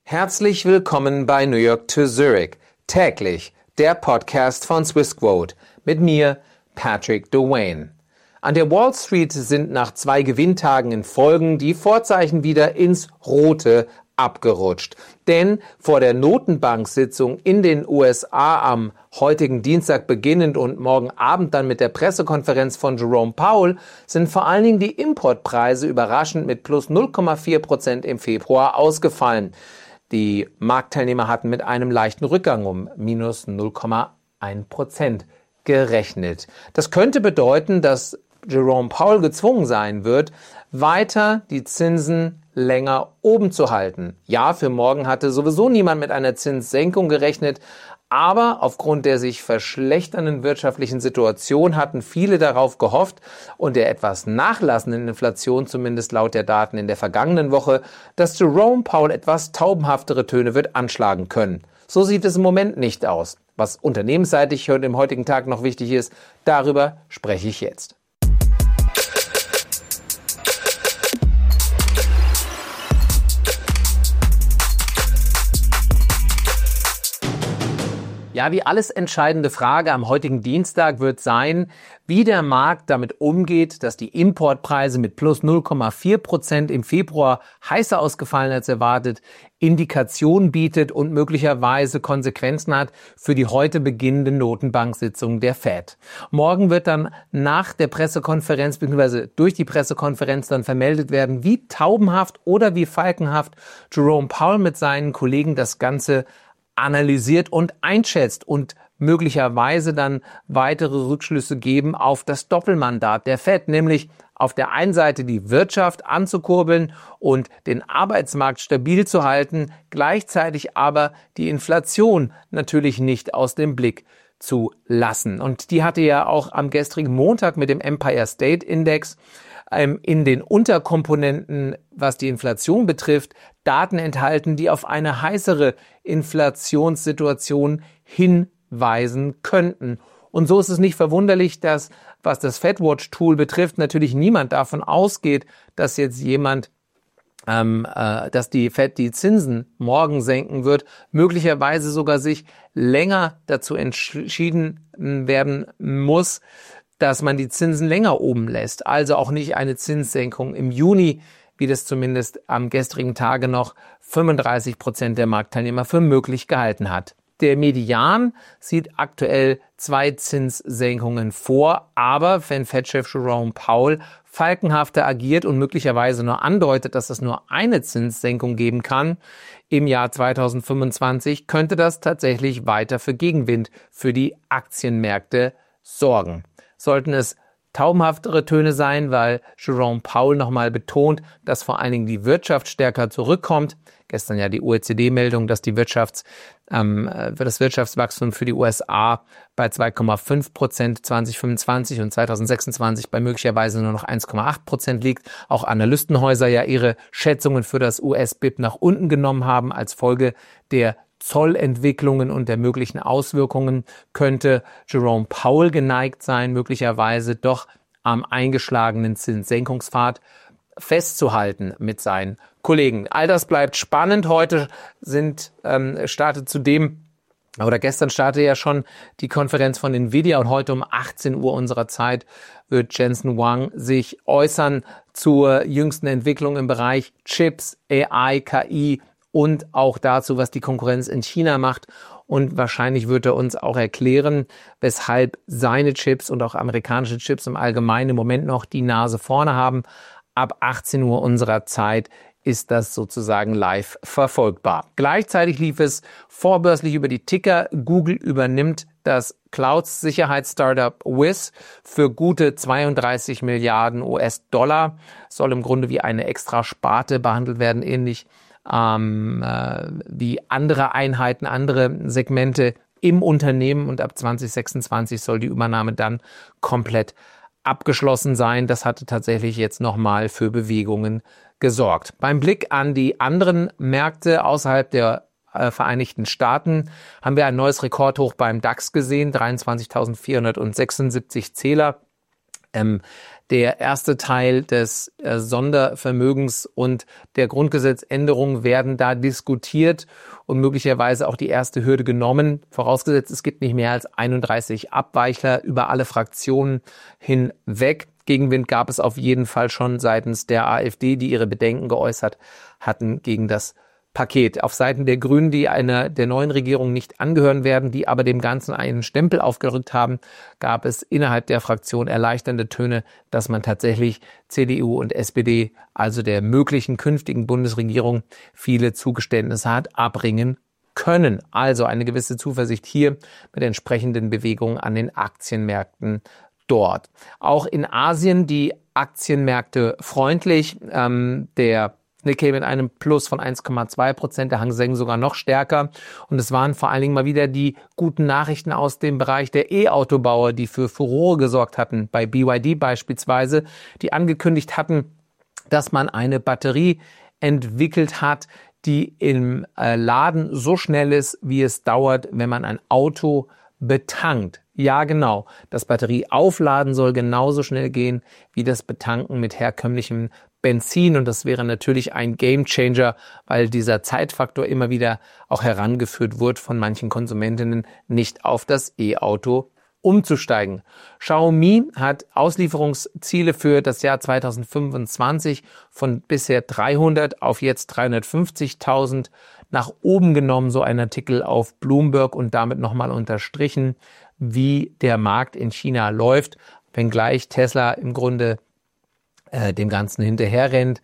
Herzlich willkommen bei New York to Zurich, täglich der Podcast von Swissquote mit mir, Patrick Dwayne. An der Wall Street sind nach 2 Gewinntagen in Folge die Vorzeichen wieder ins Rote abgerutscht. Denn vor der Notenbank-Sitzung in den USA am heutigen Dienstag beginnend und morgen Abend dann mit der Pressekonferenz von Jerome Powell sind vor allen Dingen die Importpreise überraschend mit plus 0,4% im Februar ausgefallen. Die Marktteilnehmer hatten mit einem leichten Rückgang um minus 0,1% gerechnet. Das könnte bedeuten, dass Jerome Powell gezwungen sein wird, weiter die Zinsen länger oben zu halten. Ja, für morgen hatte sowieso niemand mit einer Zinssenkung gerechnet, aber aufgrund der sich verschlechternden wirtschaftlichen Situation hatten viele darauf gehofft und der etwas nachlassenden Inflation, zumindest laut der Daten in der vergangenen Woche, dass Jerome Powell etwas taubenhaftere Töne wird anschlagen können. So sieht es im Moment nicht aus. Was unternehmensseitig heute im heutigen Tag noch wichtig ist, darüber spreche ich jetzt. Ja, die alles entscheidende Frage am heutigen Dienstag wird sein, wie der Markt damit umgeht, dass die Importpreise mit plus 0,4% im Februar heißer ausgefallen als erwartet, Indikationen bietet und möglicherweise Konsequenzen hat für die heute beginnende Notenbank-Sitzung der Fed. Morgen wird dann nach der Pressekonferenz bzw. durch die Pressekonferenz dann vermeldet werden, wie taubenhaft oder wie falkenhaft Jerome Powell mit seinen Kollegen das Ganze analysiert und einschätzt und möglicherweise dann weitere Rückschlüsse geben auf das Doppelmandat der Fed, nämlich auf der einen Seite die Wirtschaft anzukurbeln und den Arbeitsmarkt stabil zu halten, gleichzeitig aber die Inflation natürlich nicht aus dem Blick zu lassen. Und die hatte ja auch am gestrigen Montag mit dem Empire State Index in den Unterkomponenten, was die Inflation betrifft, Daten enthalten, die auf eine heißere Inflationssituation hinweisen könnten. Und so ist es nicht verwunderlich, dass, was das FedWatch-Tool betrifft, natürlich niemand davon ausgeht, dass jetzt dass die Fed die Zinsen morgen senken wird, möglicherweise sogar sich länger dazu entschieden werden muss, dass man die Zinsen länger oben lässt. Also auch nicht eine Zinssenkung im Juni, wie das zumindest am gestrigen Tage noch 35% der Marktteilnehmer für möglich gehalten hat. Der Median sieht aktuell 2 Zinssenkungen vor, aber wenn Fed-Chef Jerome Powell falkenhafter agiert und möglicherweise nur andeutet, dass es nur eine Zinssenkung geben kann im Jahr 2025, könnte das tatsächlich weiter für Gegenwind für die Aktienmärkte sorgen. Sollten es taubenhaftere Töne sein, weil Jerome Powell nochmal betont, dass vor allen Dingen die Wirtschaft stärker zurückkommt. Gestern ja die OECD-Meldung, dass das Wirtschaftswachstum für die USA bei 2,5% 2025 und 2026 bei möglicherweise nur noch 1,8% liegt. Auch Analystenhäuser ja ihre Schätzungen für das US-BIP nach unten genommen haben als Folge der Zollentwicklungen und der möglichen Auswirkungen, könnte Jerome Powell geneigt sein, möglicherweise doch am eingeschlagenen Zinssenkungspfad festzuhalten mit seinen Kollegen. All das bleibt spannend. Heute gestern startete ja schon die Konferenz von Nvidia und heute um 18 Uhr unserer Zeit wird Jensen Huang sich äußern zur jüngsten Entwicklung im Bereich Chips, AI, KI und auch dazu, was die Konkurrenz in China macht. Und wahrscheinlich wird er uns auch erklären, weshalb seine Chips und auch amerikanische Chips im Allgemeinen im Moment noch die Nase vorne haben. Ab 18 Uhr unserer Zeit ist das sozusagen live verfolgbar. Gleichzeitig lief es vorbörslich über die Ticker. Google übernimmt das Cloud-Sicherheits-Startup Wiz für gute 32 Milliarden US-Dollar. Soll im Grunde wie eine extra Sparte behandelt werden, ähnlich wie andere Einheiten, andere Segmente im Unternehmen. Und ab 2026 soll die Übernahme dann komplett abgeschlossen sein. Das hatte tatsächlich jetzt nochmal für Bewegungen gesorgt. Beim Blick an die anderen Märkte außerhalb der Vereinigten Staaten haben wir ein neues Rekordhoch beim DAX gesehen, 23.476 Zähler. Der erste Teil des Sondervermögens und der Grundgesetzänderung werden da diskutiert und möglicherweise auch die erste Hürde genommen. Vorausgesetzt, es gibt nicht mehr als 31 Abweichler über alle Fraktionen hinweg. Gegenwind gab es auf jeden Fall schon seitens der AfD, die ihre Bedenken geäußert hatten gegen das Paket. Auf Seiten der Grünen, die einer der neuen Regierung nicht angehören werden, die aber dem Ganzen einen Stempel aufgerückt haben, gab es innerhalb der Fraktion erleichternde Töne, dass man tatsächlich CDU und SPD, also der möglichen künftigen Bundesregierung, viele Zugeständnisse hat abbringen können. Also eine gewisse Zuversicht hier mit entsprechenden Bewegungen an den Aktienmärkten dort. Auch in Asien die Aktienmärkte freundlich. Der Nikkei mit einem Plus von 1,2%, der Hang Seng sogar noch stärker. Und es waren vor allen Dingen mal wieder die guten Nachrichten aus dem Bereich der E-Autobauer, die für Furore gesorgt hatten. Bei BYD beispielsweise, die angekündigt hatten, dass man eine Batterie entwickelt hat, die im Laden so schnell ist, wie es dauert, wenn man ein Auto betankt. Ja, genau. Das Batterieaufladen soll genauso schnell gehen wie das Betanken mit herkömmlichem Benzin. Und das wäre natürlich ein Gamechanger, weil dieser Zeitfaktor immer wieder auch herangeführt wird von manchen Konsumentinnen, nicht auf das E-Auto umzusteigen. Xiaomi hat Auslieferungsziele für das Jahr 2025 von bisher 300 auf jetzt 350.000 nach oben genommen, so ein Artikel auf Bloomberg, und damit nochmal unterstrichen, wie der Markt in China läuft, wenngleich Tesla im Grunde dem Ganzen hinterherrennt,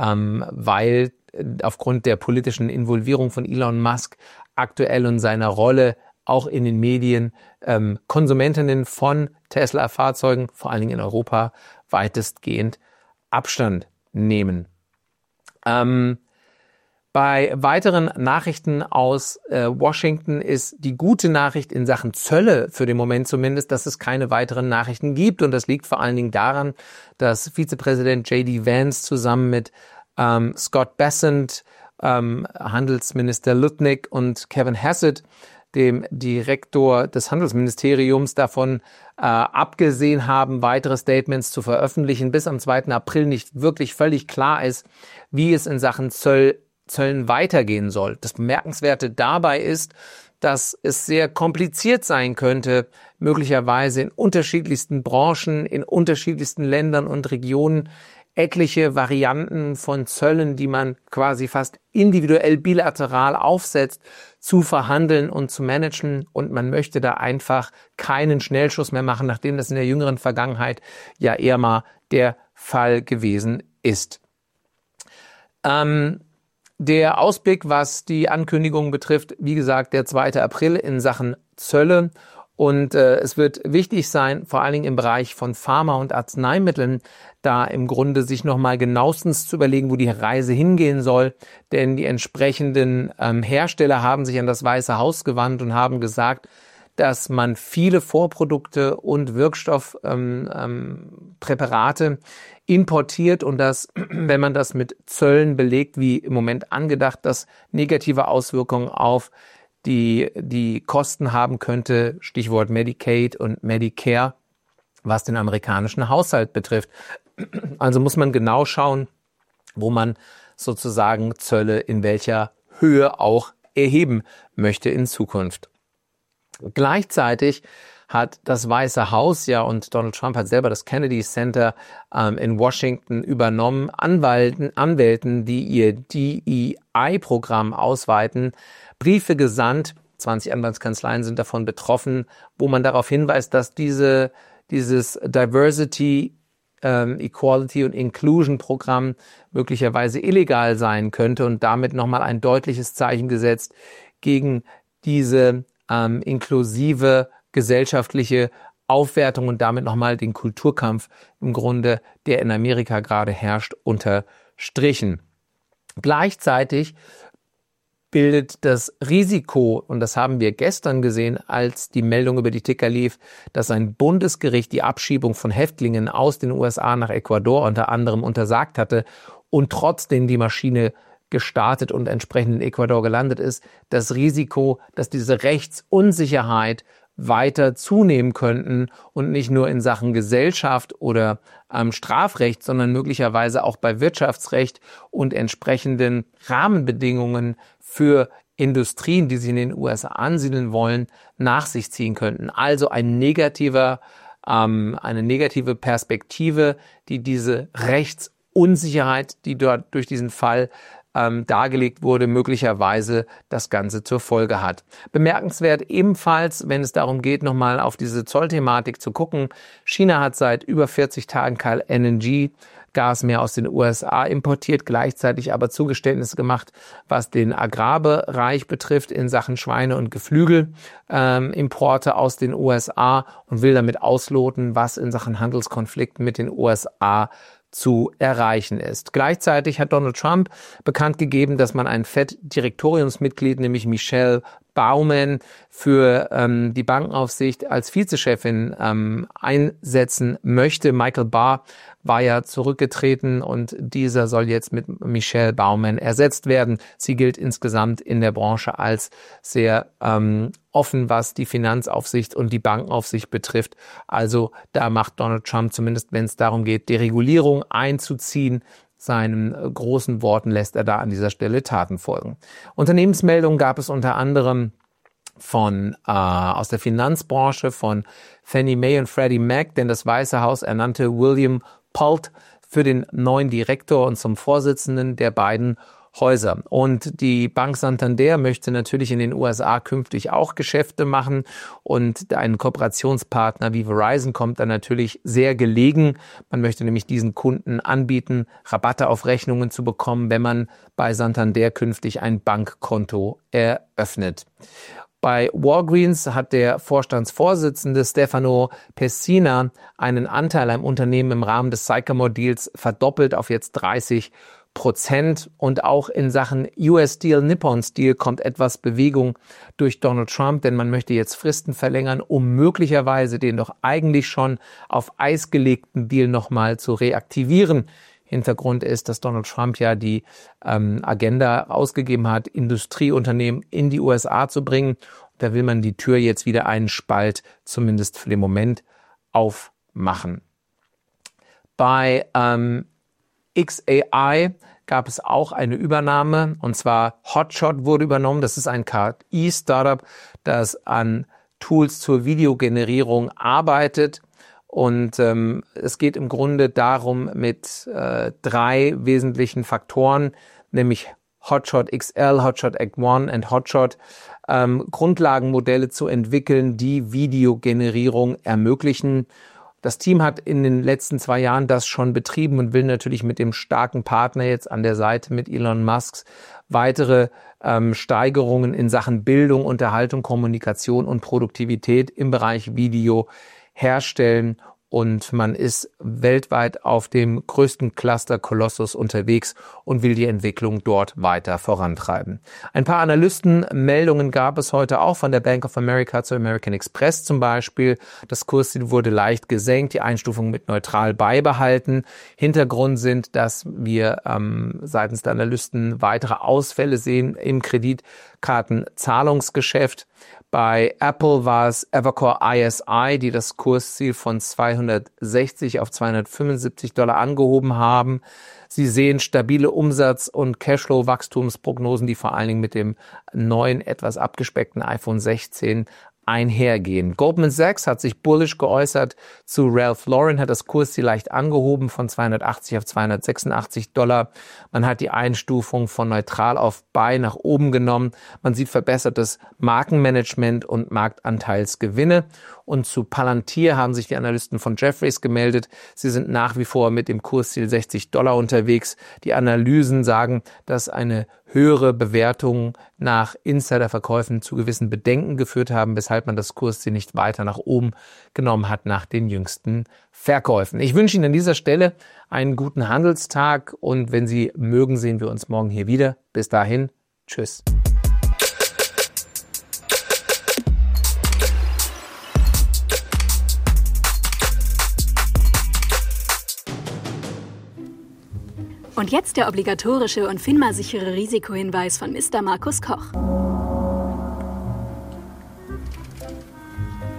weil aufgrund der politischen Involvierung von Elon Musk aktuell und seiner Rolle auch in den Medien Konsumentinnen von Tesla-Fahrzeugen, vor allen Dingen in Europa, weitestgehend Abstand nehmen. Bei weiteren Nachrichten aus Washington ist die gute Nachricht in Sachen Zölle für den Moment zumindest, dass es keine weiteren Nachrichten gibt. Und das liegt vor allen Dingen daran, dass Vizepräsident J.D. Vance zusammen mit Scott Bessent, Handelsminister Lutnick und Kevin Hassett, dem Direktor des Handelsministeriums, davon abgesehen haben, weitere Statements zu veröffentlichen, bis am 2. April nicht wirklich völlig klar ist, wie es in Sachen Zöllen weitergehen soll. Das Bemerkenswerte dabei ist, dass es sehr kompliziert sein könnte, möglicherweise in unterschiedlichsten Branchen, in unterschiedlichsten Ländern und Regionen etliche Varianten von Zöllen, die man quasi fast individuell bilateral aufsetzt, zu verhandeln und zu managen. Und man möchte da einfach keinen Schnellschuss mehr machen, nachdem das in der jüngeren Vergangenheit ja eher mal der Fall gewesen ist. Der Ausblick, was die Ankündigung betrifft, wie gesagt, der 2. April in Sachen Zölle. Und es wird wichtig sein, vor allen Dingen im Bereich von Pharma- und Arzneimitteln, da im Grunde sich nochmal genauestens zu überlegen, wo die Reise hingehen soll. Denn die entsprechenden Hersteller haben sich an das Weiße Haus gewandt und haben gesagt, dass man viele Vorprodukte und Wirkstoffpräparate importiert und dass, wenn man das mit Zöllen belegt, wie im Moment angedacht, das negative Auswirkungen auf die Kosten haben könnte, Stichwort Medicaid und Medicare, was den amerikanischen Haushalt betrifft. Also muss man genau schauen, wo man sozusagen Zölle in welcher Höhe auch erheben möchte in Zukunft. Gleichzeitig hat das Weiße Haus, ja, und Donald Trump hat selber das Kennedy Center in Washington übernommen, Anwälten, die ihr DEI-Programm ausweiten, Briefe gesandt, 20 Anwaltskanzleien sind davon betroffen, wo man darauf hinweist, dass dieses Diversity, Equality und Inclusion Programm möglicherweise illegal sein könnte und damit nochmal ein deutliches Zeichen gesetzt gegen diese inklusive gesellschaftliche Aufwertung und damit nochmal den Kulturkampf im Grunde, der in Amerika gerade herrscht, unterstrichen. Gleichzeitig bildet das Risiko, und das haben wir gestern gesehen, als die Meldung über die Ticker lief, dass ein Bundesgericht die Abschiebung von Häftlingen aus den USA nach Ecuador unter anderem untersagt hatte und trotzdem die Maschine gestartet und entsprechend in Ecuador gelandet ist, das Risiko, dass diese Rechtsunsicherheit weiter zunehmen könnten und nicht nur in Sachen Gesellschaft oder Strafrecht, sondern möglicherweise auch bei Wirtschaftsrecht und entsprechenden Rahmenbedingungen für Industrien, die sich in den USA ansiedeln wollen, nach sich ziehen könnten. Also eine negative Perspektive, die diese Rechtsunsicherheit, die dort durch diesen Fall dargelegt wurde, möglicherweise das Ganze zur Folge hat. Bemerkenswert ebenfalls, wenn es darum geht, nochmal auf diese Zollthematik zu gucken. China hat seit über 40 Tagen kein LNG-Gas mehr aus den USA importiert, gleichzeitig aber Zugeständnisse gemacht, was den Agrarbereich betrifft in Sachen Schweine- und Geflügelimporte aus den USA und will damit ausloten, was in Sachen Handelskonflikten mit den USA zu erreichen ist. Gleichzeitig hat Donald Trump bekannt gegeben, dass man ein FED-Direktoriumsmitglied, nämlich Michelle Bowman, für die Bankenaufsicht als Vizechefin einsetzen möchte. Michael Barr war ja zurückgetreten und dieser soll jetzt mit Michelle Bowman ersetzt werden. Sie gilt insgesamt in der Branche als sehr offen, was die Finanzaufsicht und die Bankenaufsicht betrifft. Also da macht Donald Trump, zumindest wenn es darum geht, Deregulierung einzuziehen, seinen großen Worten lässt er da an dieser Stelle Taten folgen. Unternehmensmeldungen gab es unter anderem aus der Finanzbranche von Fannie Mae und Freddie Mac, denn das Weiße Haus ernannte William Pult für den neuen Direktor und zum Vorsitzenden der beiden Häuser. Und die Bank Santander möchte natürlich in den USA künftig auch Geschäfte machen und ein Kooperationspartner wie Verizon kommt dann natürlich sehr gelegen. Man möchte nämlich diesen Kunden anbieten, Rabatte auf Rechnungen zu bekommen, wenn man bei Santander künftig ein Bankkonto eröffnet. Bei Walgreens hat der Vorstandsvorsitzende Stefano Pessina einen Anteil am Unternehmen im Rahmen des Sycamore-Deals verdoppelt auf jetzt 30%. Und auch in Sachen US Steel, Nippon Steel kommt etwas Bewegung durch Donald Trump, denn man möchte jetzt Fristen verlängern, um möglicherweise den doch eigentlich schon auf Eis gelegten Deal nochmal zu reaktivieren. Hintergrund ist, dass Donald Trump ja die Agenda ausgegeben hat, Industrieunternehmen in die USA zu bringen. Da will man die Tür jetzt wieder einen Spalt, zumindest für den Moment, aufmachen. Bei XAI gab es auch eine Übernahme, und zwar Hotshot wurde übernommen. Das ist ein KI-Startup, das an Tools zur Videogenerierung arbeitet. Und es geht im Grunde darum, mit 3 wesentlichen Faktoren, nämlich Hotshot XL, Hotshot Act 1 und Hotshot, Grundlagenmodelle zu entwickeln, die Videogenerierung ermöglichen. Das Team hat in den letzten 2 Jahren das schon betrieben und will natürlich mit dem starken Partner jetzt an der Seite mit Elon Musk weitere Steigerungen in Sachen Bildung, Unterhaltung, Kommunikation und Produktivität im Bereich Video herstellen. Und man ist weltweit auf dem größten Cluster Colossus unterwegs und will die Entwicklung dort weiter vorantreiben. Ein paar Analystenmeldungen gab es heute auch von der Bank of America zu American Express zum Beispiel. Das Kursziel wurde leicht gesenkt, die Einstufung mit neutral beibehalten. Hintergrund sind, dass wir seitens der Analysten weitere Ausfälle sehen im Kreditkartenzahlungsgeschäft. Bei Apple war es Evercore ISI, die das Kursziel von 260 auf $275 angehoben haben. Sie sehen stabile Umsatz- und Cashflow-Wachstumsprognosen, die vor allen Dingen mit dem neuen, etwas abgespeckten iPhone 16 einhergehen. Goldman Sachs hat sich bullish geäußert zu Ralph Lauren, hat das Kursziel leicht angehoben von 280 auf $286. Man hat die Einstufung von neutral auf buy nach oben genommen. Man sieht verbessertes Markenmanagement und Marktanteilsgewinne. Und zu Palantir haben sich die Analysten von Jefferies gemeldet. Sie sind nach wie vor mit dem Kursziel $60 unterwegs. Die Analysen sagen, dass eine höhere Bewertung nach Insiderverkäufen zu gewissen Bedenken geführt haben, weshalb man das Kursziel nicht weiter nach oben genommen hat nach den jüngsten Verkäufen. Ich wünsche Ihnen an dieser Stelle einen guten Handelstag und wenn Sie mögen, sehen wir uns morgen hier wieder. Bis dahin, tschüss. Und jetzt der obligatorische und FINMA-sichere Risikohinweis von Mr. Markus Koch.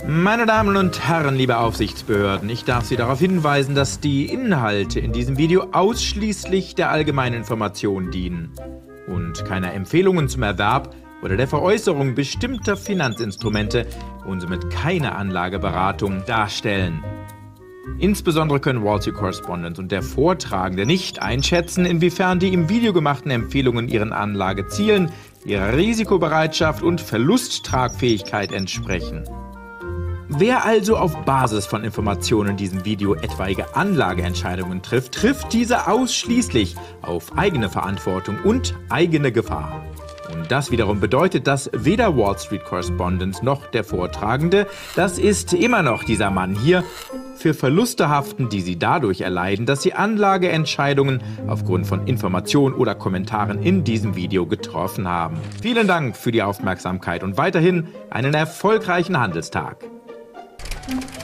Meine Damen und Herren, liebe Aufsichtsbehörden, ich darf Sie darauf hinweisen, dass die Inhalte in diesem Video ausschließlich der allgemeinen Information dienen und keine Empfehlungen zum Erwerb oder der Veräußerung bestimmter Finanzinstrumente und somit keine Anlageberatung darstellen. Insbesondere können Wall Street Correspondent und der Vortragende nicht einschätzen, inwiefern die im Video gemachten Empfehlungen ihren Anlagezielen, ihrer Risikobereitschaft und Verlusttragfähigkeit entsprechen. Wer also auf Basis von Informationen in diesem Video etwaige Anlageentscheidungen trifft diese ausschließlich auf eigene Verantwortung und eigene Gefahr. Und das wiederum bedeutet, dass weder Wall Street Correspondent noch der Vortragende, das ist immer noch dieser Mann hier, für Verluste haften, die sie dadurch erleiden, dass sie Anlageentscheidungen aufgrund von Informationen oder Kommentaren in diesem Video getroffen haben. Vielen Dank für die Aufmerksamkeit und weiterhin einen erfolgreichen Handelstag.